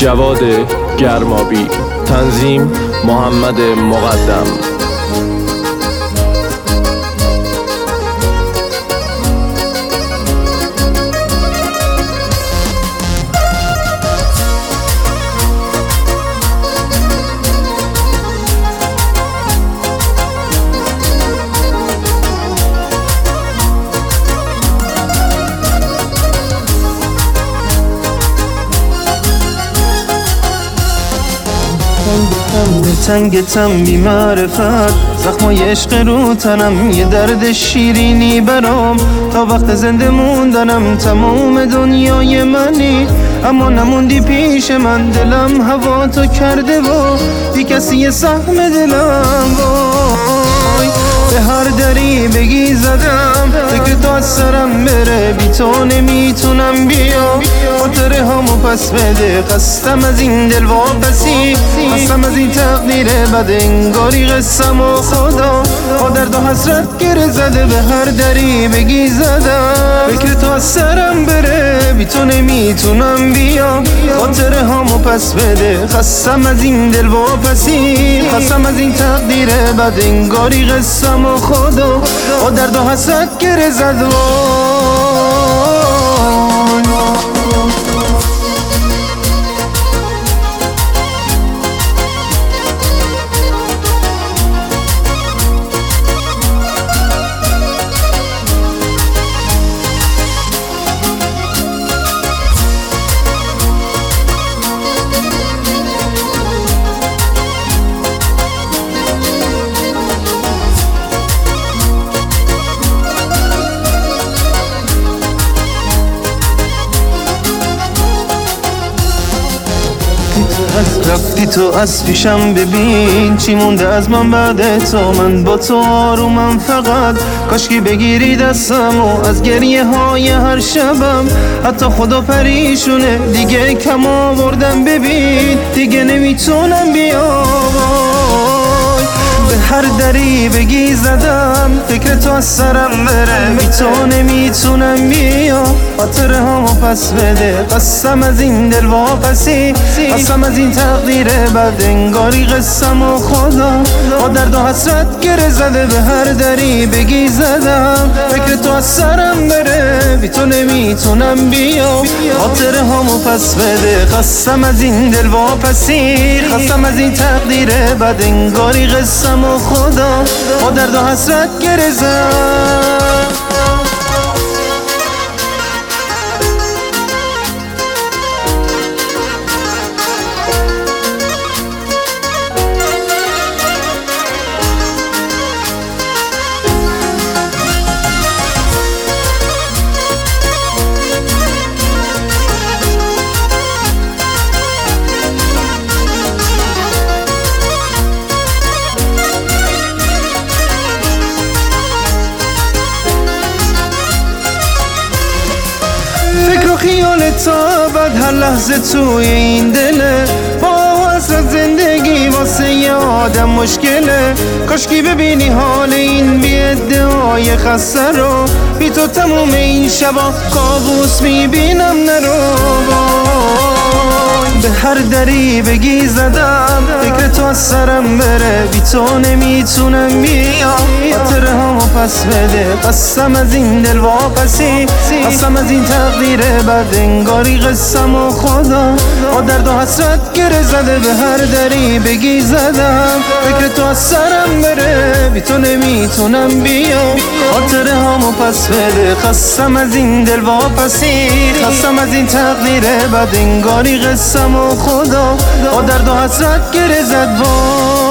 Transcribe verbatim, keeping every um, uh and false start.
جواد گرمابی، تنظیم محمد مقدم. تنگتم بی معرفت، زخمای عشق رو تنم یه درد شیرینی برام. تا وقت زنده موندنم تمام دنیای منی، اما نموندی پیش من. دلم هوا تو کرده و بی کسی یه سهم دلم. وای به هر دری بگی زدم، فکر تو از سرم بره، بی تو نمیتونم بیام. خاطره هامو پس بده، خستم از این دل واپسی، خستم از این تقدیر بد، انگاری قسم و خدا با درد و حسرت گره زده. به هر دری بگی زدم، فکر تو از سرم بره، بی تو نمیتونم بیام. خاطره هامو پس بده، خستم از این دل واپسی، خستم از این تقدیر بد، انگاری قسم و خدا با درد و حسرت گره زده. رفتی تو از پیشم، ببین چی مونده از من بعد تو. من با تو آرومم، فقط کاشکی بگیری دستم و از گریه های هر شبم. حتی خدا پریشونه، دیگه کم آوردم، ببین دیگه نمیتونم بیام. به هر دری بگی زدم، فکر تو از سرم بره، بی تو نمیتونم بیام. خاطره هامو پس بده، قسم از این دل واپسی، قسم از این تقدیر بد، انگاری قسم و خدا با درد و حسرت گره زده. به هر دری بگی زدم، فکر تو از سرم بره، بی تو نمیتونم بیام. خاطره هامو پس بده، قسم از این دل واپسی، قسم از این تقدیر بد، انگاری قسم و خدا با درد و حسرت گره زد. خیال تا بعد هر لحظه توی این دله، با حسرت زندگی واسه یه آدم مشکله. کاشکی ببینی حال این بی ادعای خسته رو، بی تو تموم این شبا کابوس میبینم نرو. به هر دری بگی زدم، فکر تو از سرم بره، بی تو نمیتونم بیام. خاطره هامو پس بده، قسم از این دل واپسی، قسم از این تقدیر بد، انگاری قسم و خدا با درد و حسرت گره زده. به هر دری بگی زدم، فکر تو از سرم بره، بی تو نمیتونم بیام. خاطره هامو پس بده، قسم از این دل واپسی، قسم از این تقدیر بد، انگاری قسم و خدا با درد و حسرت گره زد.